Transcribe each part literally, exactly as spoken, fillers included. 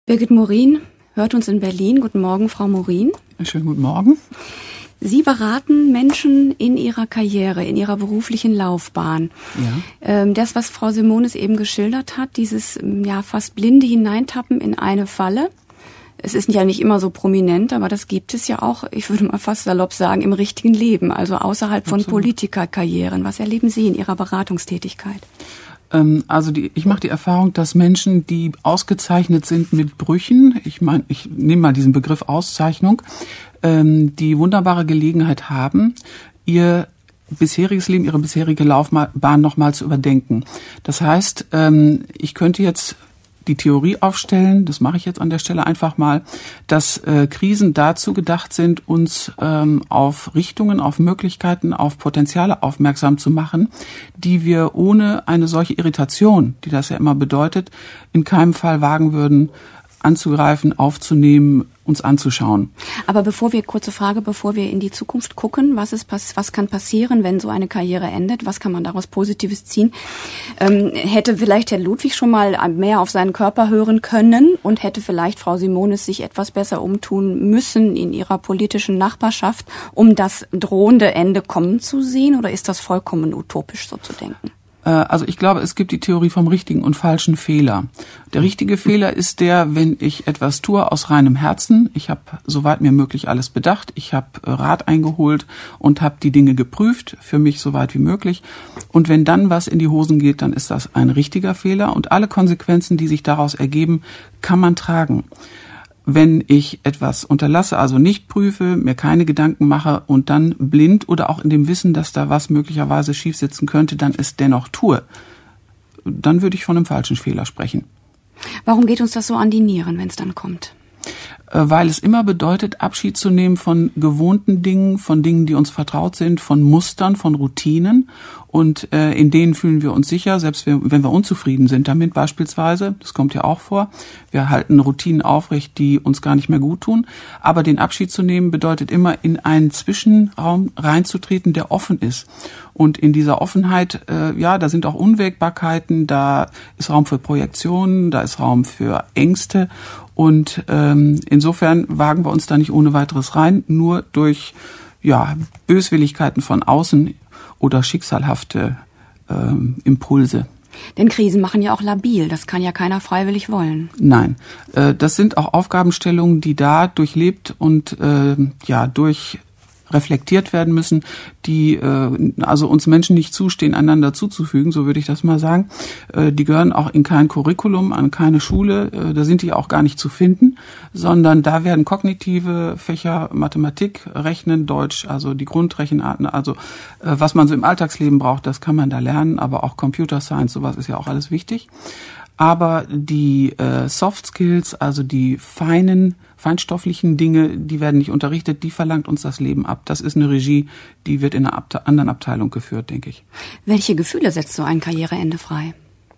Birgit Morin hört uns in Berlin. Guten Morgen, Frau Morin. Schönen guten Morgen. Sie beraten Menschen in ihrer Karriere, in ihrer beruflichen Laufbahn. Ja. Das, was Frau Simonis eben geschildert hat, dieses ja fast blinde Hineintappen in eine Falle. Es ist ja nicht immer so prominent, aber das gibt es ja auch, ich würde mal fast salopp sagen, im richtigen Leben, also außerhalb von Absolut. Politikerkarrieren. Was erleben Sie in Ihrer Beratungstätigkeit? Also die, ich mache die Erfahrung, dass Menschen, die ausgezeichnet sind mit Brüchen, ich meine, ich nehme mal diesen Begriff Auszeichnung, die wunderbare Gelegenheit haben, ihr bisheriges Leben, ihre bisherige Laufbahn nochmal zu überdenken. Das heißt, ich könnte jetzt die Theorie aufstellen, das mache ich jetzt an der Stelle einfach mal, dass äh, Krisen dazu gedacht sind, uns ähm, auf Richtungen, auf Möglichkeiten, auf Potenziale aufmerksam zu machen, die wir ohne eine solche Irritation, die das ja immer bedeutet, in keinem Fall wagen würden, anzugreifen, aufzunehmen, uns anzuschauen. Aber bevor wir, kurze Frage, bevor wir in die Zukunft gucken, was ist, was kann passieren, wenn so eine Karriere endet? Was kann man daraus Positives ziehen? Ähm, hätte vielleicht Herr Ludwig schon mal mehr auf seinen Körper hören können und hätte vielleicht Frau Simonis sich etwas besser umtun müssen in ihrer politischen Nachbarschaft, um das drohende Ende kommen zu sehen? Oder ist das vollkommen utopisch, so zu denken? Also ich glaube, es gibt die Theorie vom richtigen und falschen Fehler. Der richtige Fehler ist der, wenn ich etwas tue aus reinem Herzen. Ich habe soweit mir möglich alles bedacht. Ich habe Rat eingeholt und habe die Dinge geprüft, für mich soweit wie möglich. Und wenn dann was in die Hosen geht, dann ist das ein richtiger Fehler. Und alle Konsequenzen, die sich daraus ergeben, kann man tragen. Wenn ich etwas unterlasse, also nicht prüfe, mir keine Gedanken mache und dann blind oder auch in dem Wissen, dass da was möglicherweise schief sitzen könnte, dann es dennoch tue, dann würde ich von einem falschen Fehler sprechen. Warum geht uns das so an die Nieren, wenn es dann kommt? Weil es immer bedeutet, Abschied zu nehmen von gewohnten Dingen, von Dingen, die uns vertraut sind, von Mustern, von Routinen. Und äh, in denen fühlen wir uns sicher, selbst wenn wir unzufrieden sind damit beispielsweise. Das kommt ja auch vor. Wir halten Routinen aufrecht, die uns gar nicht mehr gut tun. Aber den Abschied zu nehmen bedeutet immer, in einen Zwischenraum reinzutreten, der offen ist. Und in dieser Offenheit, äh, ja, da sind auch Unwägbarkeiten, da ist Raum für Projektionen, da ist Raum für Ängste. Und ähm, insofern wagen wir uns da nicht ohne weiteres rein, nur durch ja Böswilligkeiten von außen oder schicksalhafte ähm, Impulse. Denn Krisen machen ja auch labil, das kann ja keiner freiwillig wollen. Nein, äh, das sind auch Aufgabenstellungen, die da durchlebt und äh, ja durch reflektiert werden müssen, die äh, also uns Menschen nicht zustehen, einander zuzufügen, so würde ich das mal sagen. Äh, die gehören auch in kein Curriculum, an keine Schule, äh, da sind die auch gar nicht zu finden, sondern da werden kognitive Fächer, Mathematik, Rechnen, Deutsch, also die Grundrechenarten, also äh, was man so im Alltagsleben braucht, das kann man da lernen, aber auch Computer Science, sowas ist ja auch alles wichtig. Aber die äh, Soft Skills, also die feinen, feinstofflichen Dinge, die werden nicht unterrichtet, die verlangt uns das Leben ab. Das ist eine Regie, die wird in einer Abte- anderen Abteilung geführt, denke ich. Welche Gefühle setzt so ein Karriereende frei?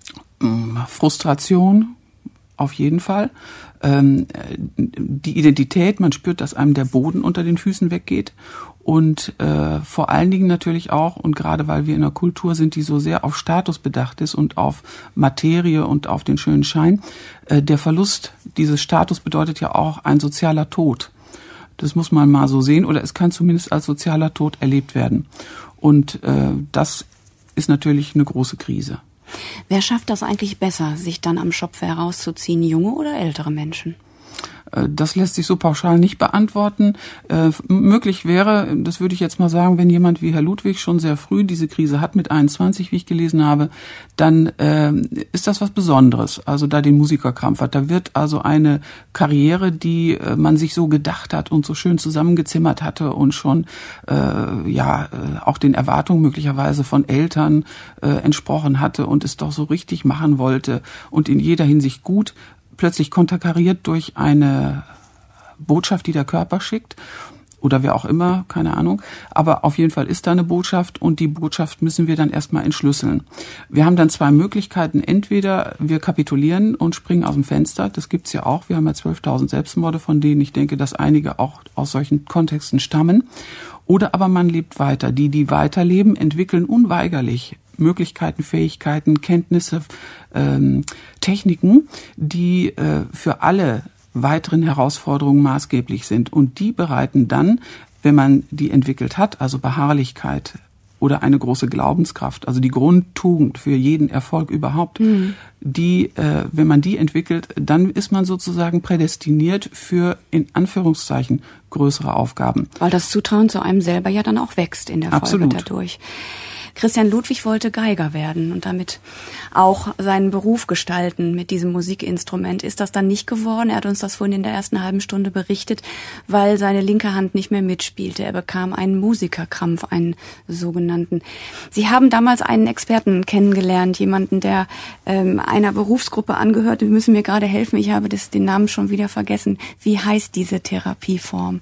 Frustration, auf jeden Fall. Ähm, die Identität, man spürt, dass einem der Boden unter den Füßen weggeht. Und äh, vor allen Dingen natürlich auch, und gerade weil wir in einer Kultur sind, die so sehr auf Status bedacht ist und auf Materie und auf den schönen Schein, äh, der Verlust dieses Status bedeutet ja auch ein sozialer Tod. Das muss man mal so sehen, oder es kann zumindest als sozialer Tod erlebt werden. Und äh, das ist natürlich eine große Krise. Wer schafft das eigentlich besser, sich dann am Schopfe herauszuziehen, junge oder ältere Menschen? Das lässt sich so pauschal nicht beantworten. Äh, möglich wäre, das würde ich jetzt mal sagen, wenn jemand wie Herr Ludwig schon sehr früh diese Krise hat, mit einundzwanzig, wie ich gelesen habe, dann äh, ist das was Besonderes, also da den Musikerkrampf hat. Da wird also eine Karriere, die äh, man sich so gedacht hat und so schön zusammengezimmert hatte und schon äh, ja äh, auch den Erwartungen möglicherweise von Eltern äh, entsprochen hatte und es doch so richtig machen wollte und in jeder Hinsicht gut, plötzlich konterkariert durch eine Botschaft, die der Körper schickt oder wer auch immer, keine Ahnung. Aber auf jeden Fall ist da eine Botschaft und die Botschaft müssen wir dann erstmal entschlüsseln. Wir haben dann zwei Möglichkeiten. Entweder wir kapitulieren und springen aus dem Fenster. Das gibt's ja auch. Wir haben ja zwölftausend Selbstmorde, von denen ich denke, dass einige auch aus solchen Kontexten stammen. Oder aber man lebt weiter. Die, die weiterleben, entwickeln unweigerlich Möglichkeiten, Fähigkeiten, Kenntnisse, ähm, Techniken, die äh, für alle weiteren Herausforderungen maßgeblich sind. Und die bereiten dann, wenn man die entwickelt hat, also Beharrlichkeit oder eine große Glaubenskraft, also die Grundtugend für jeden Erfolg überhaupt, mhm. die, äh, wenn man die entwickelt, dann ist man sozusagen prädestiniert für, in Anführungszeichen, größere Aufgaben. Weil das Zutrauen zu einem selber ja dann auch wächst in der Folge Absolut. dadurch. Christian Ludwig wollte Geiger werden und damit auch seinen Beruf gestalten mit diesem Musikinstrument. Ist das dann nicht geworden? Er hat uns das vorhin in der ersten halben Stunde berichtet, weil seine linke Hand nicht mehr mitspielte. Er bekam einen Musikerkrampf, einen sogenannten. Sie haben damals einen Experten kennengelernt, jemanden, der ähm, einer Berufsgruppe angehört. Sie müssen mir gerade helfen, ich habe das, den Namen schon wieder vergessen. Wie heißt diese Therapieform?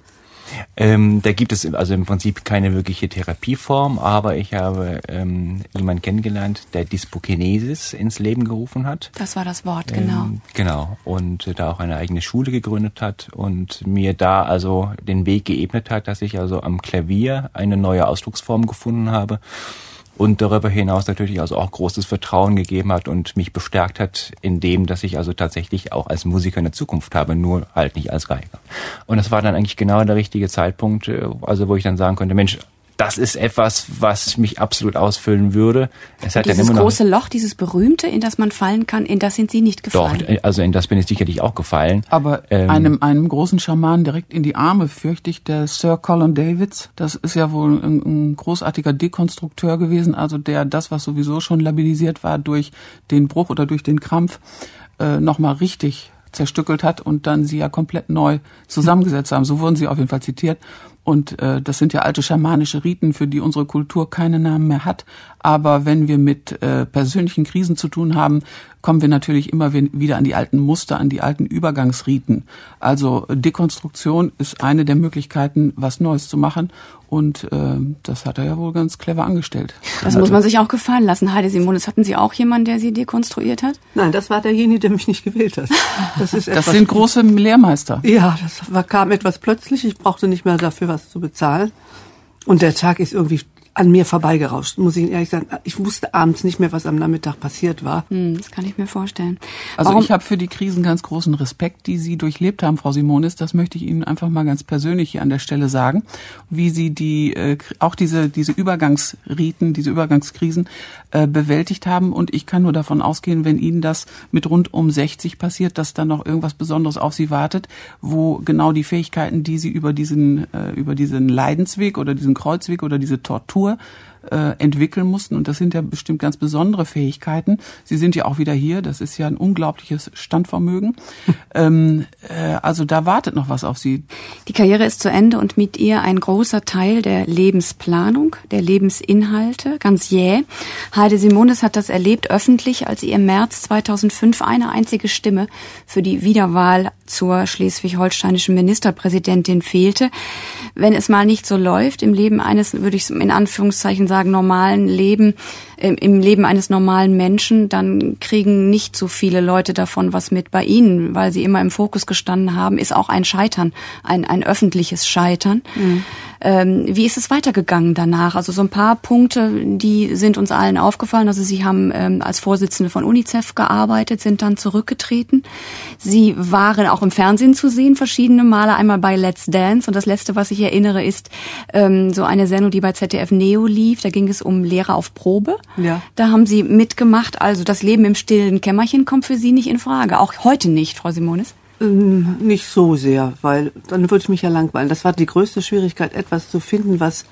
Ähm, da gibt es also im Prinzip keine wirkliche Therapieform, aber ich habe ähm, jemanden kennengelernt, der Dyspokinesis ins Leben gerufen hat. Das war das Wort, genau. Ähm, genau, und äh, da auch eine eigene Schule gegründet hat und mir da also den Weg geebnet hat, dass ich also am Klavier eine neue Ausdrucksform gefunden habe. Und darüber hinaus natürlich also auch großes Vertrauen gegeben hat und mich bestärkt hat in dem, dass ich also tatsächlich auch als Musiker eine Zukunft habe, nur halt nicht als Geiger. Und das war dann eigentlich genau der richtige Zeitpunkt, also wo ich dann sagen konnte, Mensch, das ist etwas, was mich absolut ausfüllen würde. Es hat dieses dann immer noch große Loch, dieses berühmte, in das man fallen kann, in das sind Sie nicht gefallen. Doch, also in das bin ich sicherlich auch gefallen. Aber ähm, einem einem großen Schamanen direkt in die Arme, fürchte ich, der Sir Colin Davids. Das ist ja wohl ein, ein großartiger Dekonstrukteur gewesen, also der das, was sowieso schon labilisiert war durch den Bruch oder durch den Krampf, äh, nochmal richtig zerstückelt hat und dann sie ja komplett neu zusammengesetzt haben. So wurden sie auf jeden Fall zitiert. Und äh, das sind ja alte schamanische Riten, für die unsere Kultur keine Namen mehr hat. Aber wenn wir mit äh, persönlichen Krisen zu tun haben, kommen wir natürlich immer wieder an die alten Muster, an die alten Übergangsriten. Also Dekonstruktion ist eine der Möglichkeiten, was Neues zu machen. Und äh, das hat er ja wohl ganz clever angestellt. Das also muss man sich auch gefallen lassen. Heide Simonis, hatten Sie auch jemanden, der Sie dekonstruiert hat? Nein, das war derjenige, der mich nicht gewählt hat. Das, ist das sind große Lehrmeister. Ja, das war, kam etwas plötzlich. Ich brauchte nicht mehr dafür was zu bezahlen. Und der Tag ist irgendwie an mir vorbeigerauscht, muss ich Ihnen ehrlich sagen. Ich wusste abends nicht mehr, was am Nachmittag passiert war. Hm, das kann ich mir vorstellen. Also Warum? Ich habe für die Krisen ganz großen Respekt, die Sie durchlebt haben, Frau Simonis. Das möchte ich Ihnen einfach mal ganz persönlich hier an der Stelle sagen, wie Sie die äh, auch diese diese Übergangsriten, diese Übergangskrisen äh, bewältigt haben. Und ich kann nur davon ausgehen, wenn Ihnen das mit rund um sechzig passiert, dass dann noch irgendwas Besonderes auf Sie wartet, wo genau die Fähigkeiten, die Sie über diesen äh, über diesen Leidensweg oder diesen Kreuzweg oder diese Tortur äh, entwickeln mussten. Und das sind ja bestimmt ganz besondere Fähigkeiten. Sie sind ja auch wieder hier. Das ist ja ein unglaubliches Standvermögen. ähm, äh, also da wartet noch was auf Sie. Die Karriere ist zu Ende und mit ihr ein großer Teil der Lebensplanung, der Lebensinhalte, ganz jäh. Heide Simonis hat das erlebt öffentlich, als sie im März zweitausendfünf eine einzige Stimme für die Wiederwahl zur schleswig-holsteinischen Ministerpräsidentin fehlte. Wenn es mal nicht so läuft im Leben eines, würde ich in Anführungszeichen sagen, normalen Leben, im Leben eines normalen Menschen, dann kriegen nicht so viele Leute davon was mit. Bei Ihnen, weil Sie immer im Fokus gestanden haben, ist auch ein Scheitern, ein, ein öffentliches Scheitern. Mhm. Ähm, wie ist es weitergegangen danach? Also so ein paar Punkte, die sind uns allen aufgefallen. Also Sie haben ähm, als Vorsitzende von UNICEF gearbeitet, sind dann zurückgetreten. Sie waren auch im Fernsehen zu sehen, verschiedene Male, einmal bei Let's Dance. Und das Letzte, was ich erinnere, ist ähm, so eine Sendung, die bei Z D F Neo lief. Da ging es um Lehrer auf Probe. Ja. Da haben Sie mitgemacht. Also das Leben im stillen Kämmerchen kommt für Sie nicht in Frage. Auch heute nicht, Frau Simonis. Nicht so sehr, weil dann würde ich mich ja langweilen. Das war die größte Schwierigkeit, etwas zu finden, was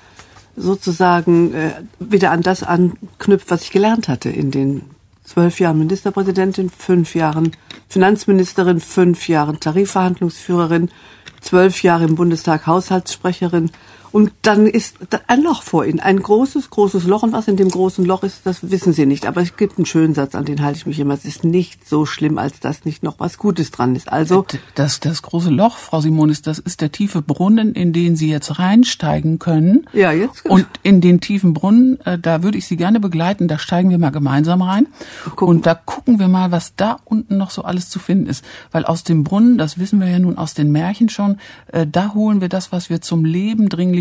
sozusagen äh, wieder an das anknüpft, was ich gelernt hatte in den zwölf Jahren Ministerpräsidentin, fünf Jahren Finanzministerin, fünf Jahren Tarifverhandlungsführerin, zwölf Jahre im Bundestag Haushaltssprecherin. Und dann ist ein Loch vor Ihnen, ein großes, großes Loch. Und was in dem großen Loch ist, das wissen Sie nicht. Aber es gibt einen schönen Satz, an den halte ich mich immer. Es ist nicht so schlimm, als dass nicht noch was Gutes dran ist. Also das, das große Loch, Frau Simonis, das ist der tiefe Brunnen, in den Sie jetzt reinsteigen können. Ja, jetzt. Und in den tiefen Brunnen, äh, da würde ich Sie gerne begleiten. Da steigen wir mal gemeinsam rein. Gucken. Und da gucken wir mal, was da unten noch so alles zu finden ist. Weil aus dem Brunnen, das wissen wir ja nun aus den Märchen schon, äh, da holen wir das, was wir zum Leben dringlich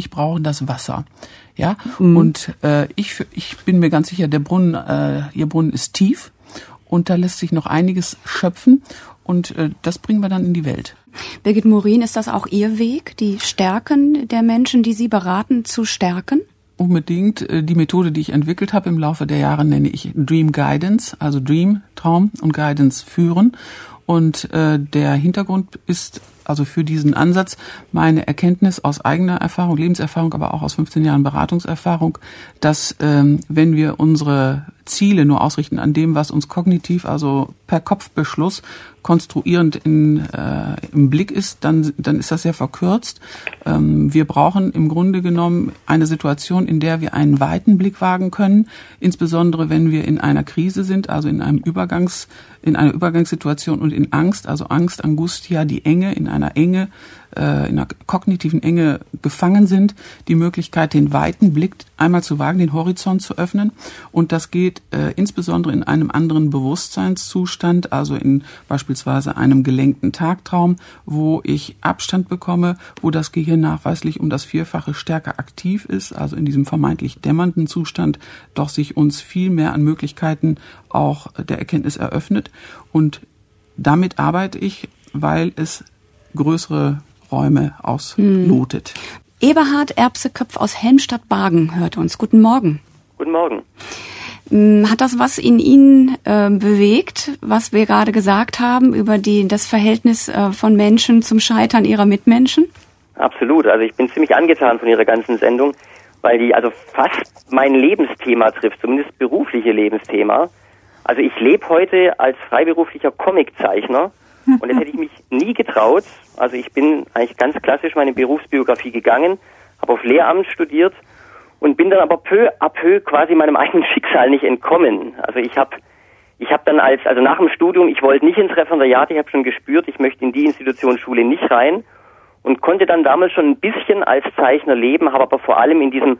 natürlich brauchen das Wasser. Ja, Mhm. und äh, ich, ich bin mir ganz sicher, der Brunnen, äh, ihr Brunnen ist tief und da lässt sich noch einiges schöpfen und äh, das bringen wir dann in die Welt. Birgit Morin, ist das auch Ihr Weg, die Stärken der Menschen, die Sie beraten, zu stärken? Unbedingt. Die Methode, die ich entwickelt habe im Laufe der Jahre, nenne ich Dream Guidance, also Dream, Traum und Guidance führen. Und äh, der Hintergrund ist also für diesen Ansatz meine Erkenntnis aus eigener Erfahrung, Lebenserfahrung, aber auch aus fünfzehn Jahren Beratungserfahrung, dass ähm, wenn wir unsere Ziele nur ausrichten an dem, was uns kognitiv, also per Kopfbeschluss konstruierend in, äh, im Blick ist, dann, dann ist das sehr verkürzt. Ähm, wir brauchen im Grunde genommen eine Situation, in der wir einen weiten Blick wagen können, insbesondere wenn wir in einer Krise sind, also in einem Übergangs, in einer Übergangssituation und in Angst, also Angst, Angustia, die Enge, in einer Enge, äh, in einer kognitiven Enge gefangen sind, die Möglichkeit, den weiten Blick einmal zu wagen, den Horizont zu öffnen. Und das geht äh, insbesondere in einem anderen Bewusstseinszustand, also in beispielsweise einem gelenkten Tagtraum, wo ich Abstand bekomme, wo das Gehirn nachweislich um das Vierfache stärker aktiv ist, also in diesem vermeintlich dämmernden Zustand, doch sich uns viel mehr an Möglichkeiten auch der Erkenntnis eröffnet. Und damit arbeite ich, weil es größere Räume auslotet. Hm. Eberhard Erbse-Köpf aus Helmstadt-Bargen hört uns. Guten Morgen. Guten Morgen. Hat das was in Ihnen äh, bewegt, was wir gerade gesagt haben über die, das Verhältnis äh, von Menschen zum Scheitern ihrer Mitmenschen? Absolut. Also ich bin ziemlich angetan von Ihrer ganzen Sendung, weil die also fast mein Lebensthema trifft, zumindest berufliche Lebensthema. Also ich lebe heute als freiberuflicher Comiczeichner und das hätte ich mich nie getraut. Also ich bin eigentlich ganz klassisch meine Berufsbiografie gegangen, habe auf Lehramt studiert und bin dann aber peu à peu quasi meinem eigenen Schicksal nicht entkommen. Also ich habe ich habe dann als, also nach dem Studium, ich wollte nicht ins Referendariat, ich habe schon gespürt, ich möchte in die Institution Schule nicht rein und konnte dann damals schon ein bisschen als Zeichner leben, habe aber vor allem in diesem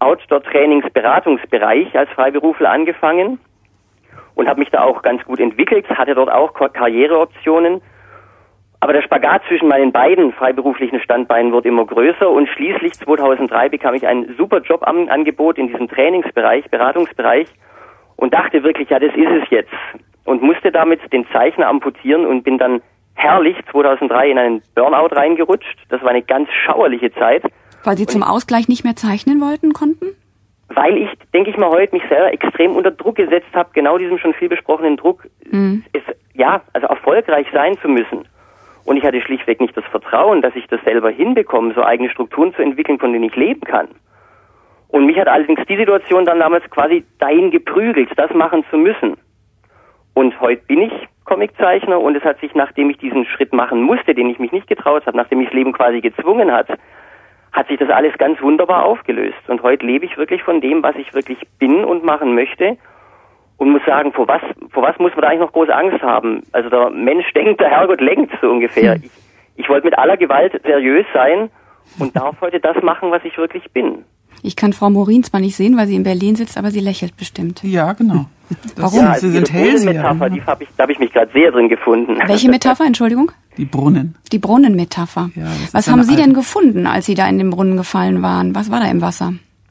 Outdoor-Trainings-Beratungsbereich als Freiberufler angefangen und habe mich da auch ganz gut entwickelt, hatte dort auch Karriereoptionen. Aber der Spagat zwischen meinen beiden freiberuflichen Standbeinen wurde immer größer und schließlich zweitausenddrei bekam ich ein super Jobangebot in diesem Trainingsbereich, Beratungsbereich und dachte wirklich, ja, das ist es jetzt. Und musste damit den Zeichner amputieren und bin dann herrlich zweitausenddrei in einen Burnout reingerutscht. Das war eine ganz schauerliche Zeit. Weil Sie zum Ausgleich nicht mehr zeichnen wollten, konnten? Weil ich, denke ich mal, heute mich selber extrem unter Druck gesetzt habe, genau diesem schon viel besprochenen Druck, mhm. es, ja, also erfolgreich sein zu müssen. Und ich hatte schlichtweg nicht das Vertrauen, dass ich das selber hinbekomme, so eigene Strukturen zu entwickeln, von denen ich leben kann. Und mich hat allerdings die Situation dann damals quasi dahin geprügelt, das machen zu müssen. Und heute bin ich Comiczeichner und es hat sich, nachdem ich diesen Schritt machen musste, den ich mich nicht getraut habe, nachdem mich das Leben quasi gezwungen hat, hat sich das alles ganz wunderbar aufgelöst. Und heute lebe ich wirklich von dem, was ich wirklich bin und machen möchte. Und muss sagen, vor was, vor was muss man da eigentlich noch große Angst haben? Also der Mensch denkt, der Herrgott lenkt, so ungefähr. Ich, ich wollte mit aller Gewalt seriös sein und darf heute das machen, was ich wirklich bin. Ich kann Frau Morin zwar nicht sehen, weil sie in Berlin sitzt, aber sie lächelt bestimmt. Ja, genau. Das Warum? Ja, also Sie sind Metapher, die hab ich, da habe ich mich gerade sehr drin gefunden. Welche Metapher, Entschuldigung? Die Brunnen. Die Brunnenmetapher. Ja, was haben Sie denn gefunden, als Sie da in den Brunnen gefallen waren? Was war da im Wasser?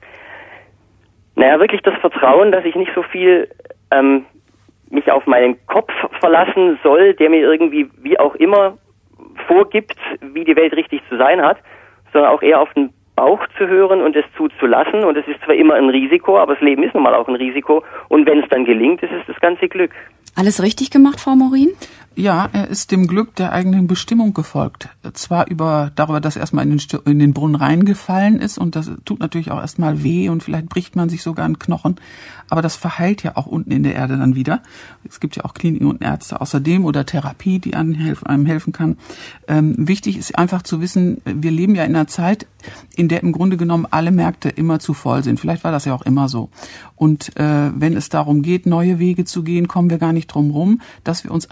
Naja, wirklich das Vertrauen, dass ich nicht so viel ähm, mich auf meinen Kopf verlassen soll, der mir irgendwie, wie auch immer, vorgibt, wie die Welt richtig zu sein hat, sondern auch eher auf den Bauch zu hören und es zuzulassen. Und es ist zwar immer ein Risiko, aber das Leben ist nun mal auch ein Risiko. Und wenn es dann gelingt, ist es das ganze Glück. Alles richtig gemacht, Frau Morin? Ja, er ist dem Glück der eigenen Bestimmung gefolgt. Zwar über darüber, dass er erstmal in den, in den Brunnen reingefallen ist und das tut natürlich auch erstmal weh und vielleicht bricht man sich sogar einen Knochen, aber das verheilt ja auch unten in der Erde dann wieder. Es gibt ja auch Kliniken und Ärzte außerdem oder Therapie, die einem helfen kann. Ähm, wichtig ist einfach zu wissen, wir leben ja in einer Zeit, in der im Grunde genommen alle Märkte immer zu voll sind. Vielleicht war das ja auch immer so. Und äh, wenn es darum geht, neue Wege zu gehen, kommen wir gar nicht drum rum, dass wir uns an den Rand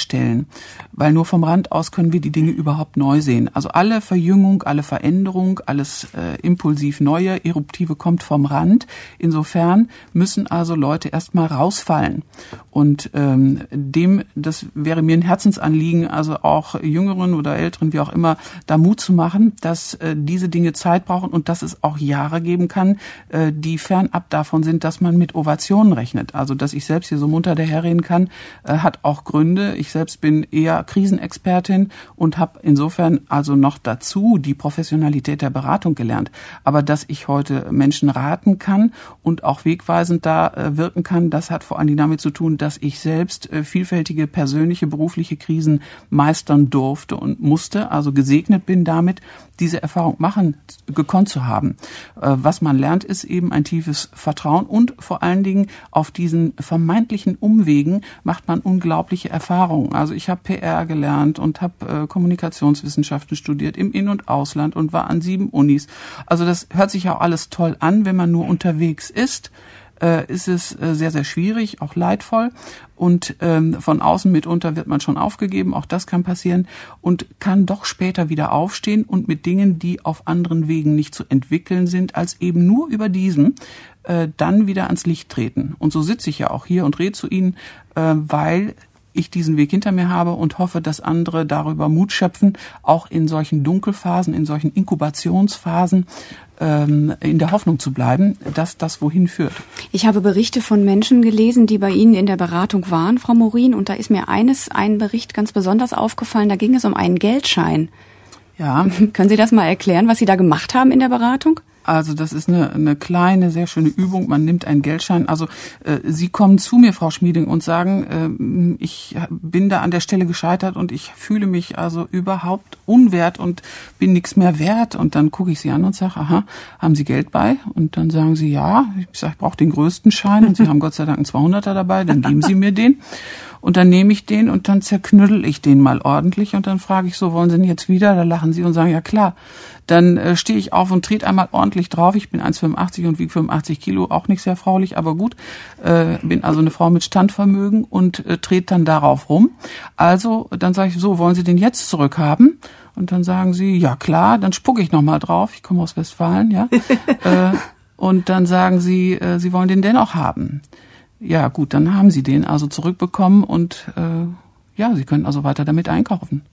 stellen, weil nur vom Rand aus können wir die Dinge überhaupt neu sehen. Also alle Verjüngung, alle Veränderung, alles äh, impulsiv Neue, Eruptive kommt vom Rand. Insofern müssen also Leute erstmal rausfallen. Und ähm, dem, das wäre mir ein Herzensanliegen, also auch Jüngeren oder Älteren, wie auch immer, da Mut zu machen, dass äh, diese Dinge Zeit brauchen und dass es auch Jahre geben kann, äh, die fernab davon sind, dass man mit Ovationen rechnet. Also dass ich selbst hier so munter daherreden kann, äh, hat auch Gründe. Ich selbst bin eher Krisenexpertin und habe insofern also noch dazu die Professionalität der Beratung gelernt. Aber dass ich heute Menschen raten kann und auch wegweisend da äh, wirken kann, das hat vor allen Dingen damit zu tun, dass ich selbst äh, vielfältige persönliche, berufliche Krisen meistern durfte und musste, also gesegnet bin damit, diese Erfahrung machen, gekonnt zu haben. Äh, was man lernt, ist eben ein tiefes Vertrauen und vor allen Dingen auf diesen vermeintlichen Umwegen macht man unglaubliche Erfahrungen. Also ich habe P R gelernt und habe äh, Kommunikationswissenschaften studiert im In- und Ausland und war an sieben Unis. Also das hört sich ja auch alles toll an, wenn man nur unterwegs ist. Äh, ist es äh, sehr, sehr schwierig, auch leidvoll. Und ähm, von außen mitunter wird man schon aufgegeben, auch das kann passieren, und kann doch später wieder aufstehen und mit Dingen, die auf anderen Wegen nicht zu entwickeln sind, als eben nur über diesen, äh, dann wieder ans Licht treten. Und so sitze ich ja auch hier und rede zu Ihnen, äh, weil ich diesen Weg hinter mir habe und hoffe, dass andere darüber Mut schöpfen, auch in solchen Dunkelphasen, in solchen Inkubationsphasen, ähm, in der Hoffnung zu bleiben, dass das wohin führt. Ich habe Berichte von Menschen gelesen, die bei Ihnen in der Beratung waren, Frau Morin, und da ist mir eines, ein Bericht ganz besonders aufgefallen, da ging es um einen Geldschein. Ja. Können Sie das mal erklären, was Sie da gemacht haben in der Beratung? Also das ist eine, eine kleine, sehr schöne Übung. Man nimmt einen Geldschein. Also äh, Sie kommen zu mir, Frau Schmieding, und sagen, äh, ich bin da an der Stelle gescheitert und ich fühle mich also überhaupt unwert und bin nichts mehr wert. Und dann gucke ich Sie an und sage, aha, haben Sie Geld bei? Und dann sagen Sie, ja. Ich sage, ich brauche den größten Schein. Und Sie haben Gott sei Dank einen zweihunderter dabei. Dann geben Sie mir den. Und dann nehme ich den und dann zerknüttel ich den mal ordentlich und dann frage ich so, wollen Sie denn jetzt wieder? Da lachen Sie und sagen, ja klar. Dann äh, stehe ich auf und trete einmal ordentlich drauf. Ich bin eins Komma fünfundachtzig und wiege fünfundachtzig Kilo, auch nicht sehr fraulich, aber gut. Äh, bin also eine Frau mit Standvermögen und äh, trete dann darauf rum. Also, dann sage ich so, wollen Sie den jetzt zurückhaben? Und dann sagen Sie, ja klar, dann spucke ich nochmal drauf. Ich komme aus Westfalen, ja. äh, und dann sagen Sie, äh, Sie wollen den dennoch haben. Ja gut, dann haben Sie den also zurückbekommen und äh, ja, Sie können also weiter damit einkaufen.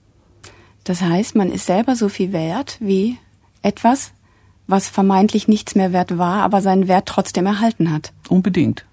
Das heißt, man ist selber so viel wert wie etwas, was vermeintlich nichts mehr wert war, aber seinen Wert trotzdem erhalten hat. Unbedingt.